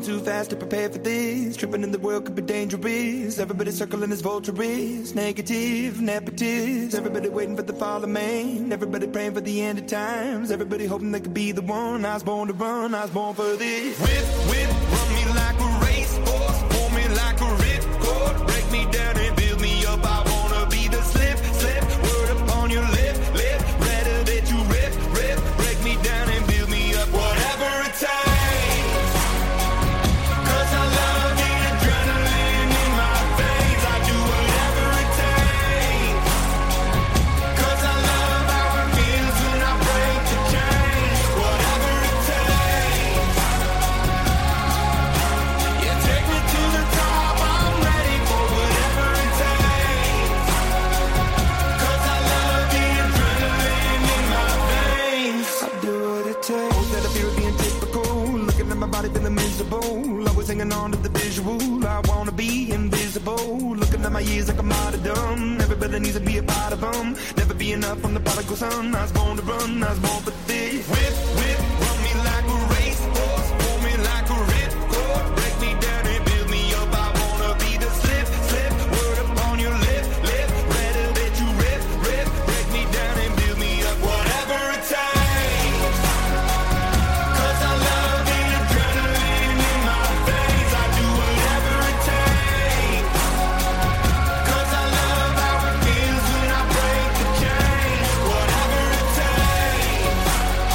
too fast to prepare for this. Tripping in the world could be dangerous. Everybody circling as vultures. Negative, nepotist. Everybody waiting for the fall of man. Everybody praying for the end of times. Everybody hoping they could be the one. I was born to run, I was born for this. Whip, whip, run me like a racehorse. Pull me like a ripcord. Break me down and build me up. I wanna be the slip, slip. Word upon your lip, lip. Rather that you rip, rip. Break me down and build me up. Whatever it takes. 'Cause I love the adrenaline in my veins. I do whatever it takes. 'Cause I love how it feels when I break the chains. Whatever it takes. Yeah, take me to the top. I'm ready for whatever it takes. 'Cause I love the adrenaline in my veins. I do what it takes. Oh, that I feel being typical. Looking at my body feeling miserable. Always hanging on to the visual. I wanna be invisible. Looking at my years like a martyrdom. Everybody needs to be a part of them. Never be enough from the prodigal son. I was born to run, I was born for this. Whip, whip, run me like a racehorse. Pull me like a ripcord. Break me down and build me up. I wanna be the slip, slip. Word upon your lip, lip. Rather that you rip, rip. Break me down and build me up. Whatever it takes. 'Cause I love the adrenaline in my veins. I do whatever it takes. 'Cause I love how it feels when I break the chains. Whatever it takes.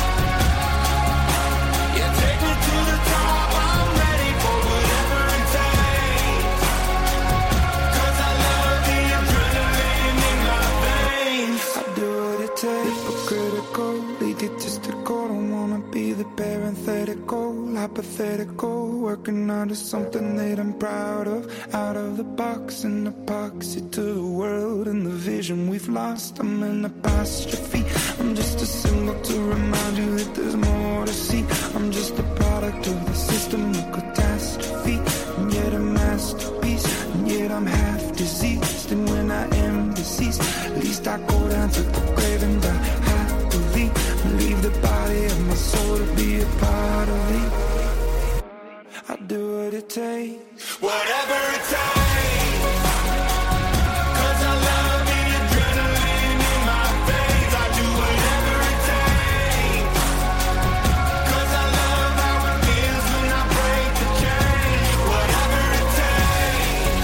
Yeah, take me to the top. I'm ready for whatever it takes. 'Cause I love the adrenaline in my veins. I do what it takes. Hypocritical, egotistical. Don't wanna be the parenthetical, hypothetical. Working out of something that I'm proud of. Out of the box, an epoxy to the world and the vision we've lost. I'm an apostrophe. I'm just a symbol to remind you that there's more to see. I'm just a product of the system of catastrophe. And yet a masterpiece. And yet I'm half diseased. And when I am deceased, at least I go down to the grave and die happily. Leave the body of my soul to be a part of me. I do what it takes. Whatever it takes. 'Cause I love the adrenaline in my veins. I do whatever it takes. 'Cause I love how it feels when I break the chains. Whatever it takes.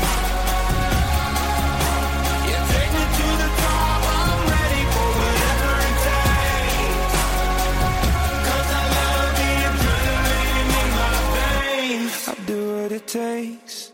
Yeah, take me to the top. I'm ready for whatever it takes. 'Cause I love the adrenaline in my veins. I do what it takes.